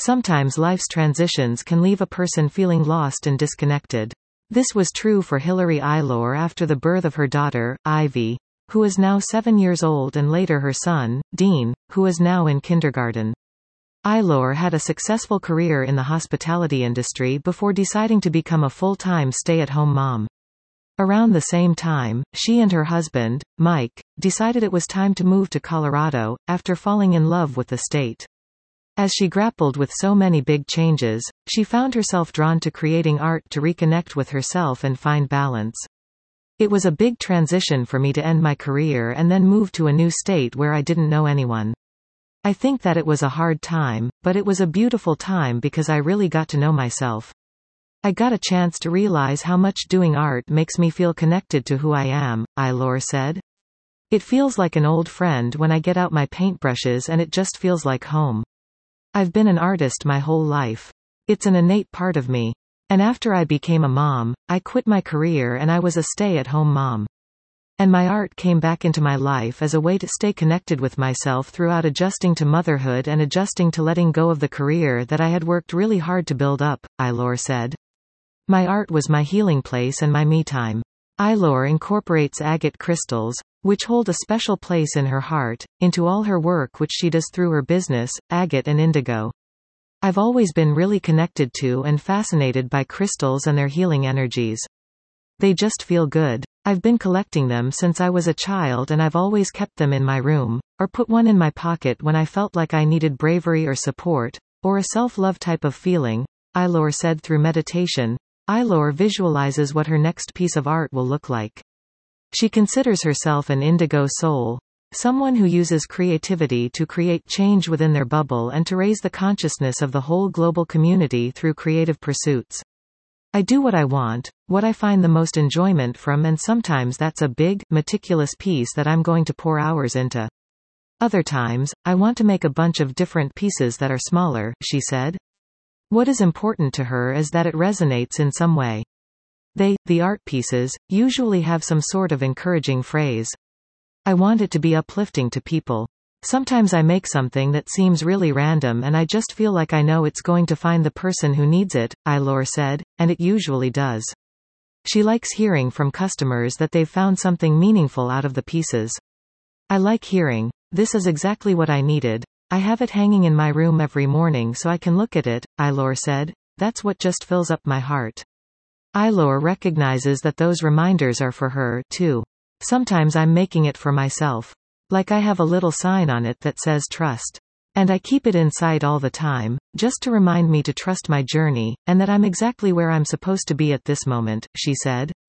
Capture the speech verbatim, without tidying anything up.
Sometimes life's transitions can leave a person feeling lost and disconnected. This was true for Hilary Eylor after the birth of her daughter, Ivy, who is now seven years old, and later her son, Dean, who is now in kindergarten. Eylor had a successful career in the hospitality industry before deciding to become a full-time stay-at-home mom. Around the same time, she and her husband, Mike, decided it was time to move to Colorado, after falling in love with the state. As she grappled with so many big changes, she found herself drawn to creating art to reconnect with herself and find balance. It was a big transition for me to end my career and then move to a new state where I didn't know anyone. I think that it was a hard time, but it was a beautiful time because I really got to know myself. I got a chance to realize how much doing art makes me feel connected to who I am, Eylor said. It feels like an old friend when I get out my paintbrushes, and it just feels like home. I've been an artist my whole life. It's an innate part of me. And after I became a mom, I quit my career and I was a stay-at-home mom. And my art came back into my life as a way to stay connected with myself throughout adjusting to motherhood and adjusting to letting go of the career that I had worked really hard to build up, Eylor said. My art was my healing place and my me time. Eylor incorporates agate crystals, which hold a special place in her heart, into all her work, which she does through her business, Agate and Indigo. I've always been really connected to and fascinated by crystals and their healing energies. They just feel good. I've been collecting them since I was a child, and I've always kept them in my room, or put one in my pocket when I felt like I needed bravery or support, or a self-love type of feeling, Eylor said. Through meditation, Eylor visualizes what her next piece of art will look like. She considers herself an indigo soul, someone who uses creativity to create change within their bubble and to raise the consciousness of the whole global community through creative pursuits. I do what I want, what I find the most enjoyment from, and sometimes that's a big, meticulous piece that I'm going to pour hours into. Other times, I want to make a bunch of different pieces that are smaller, she said. What is important to her is that it resonates in some way. They, the art pieces, usually have some sort of encouraging phrase. I want it to be uplifting to people. Sometimes I make something that seems really random and I just feel like I know it's going to find the person who needs it, Eylor said, and it usually does. She likes hearing from customers that they've found something meaningful out of the pieces. I like hearing, "This is exactly what I needed. I have it hanging in my room every morning so I can look at it," Eylor said. That's what just fills up my heart. Eylor recognizes that those reminders are for her, too. Sometimes I'm making it for myself. Like I have a little sign on it that says trust. And I keep it in sight all the time, just to remind me to trust my journey, and that I'm exactly where I'm supposed to be at this moment, she said.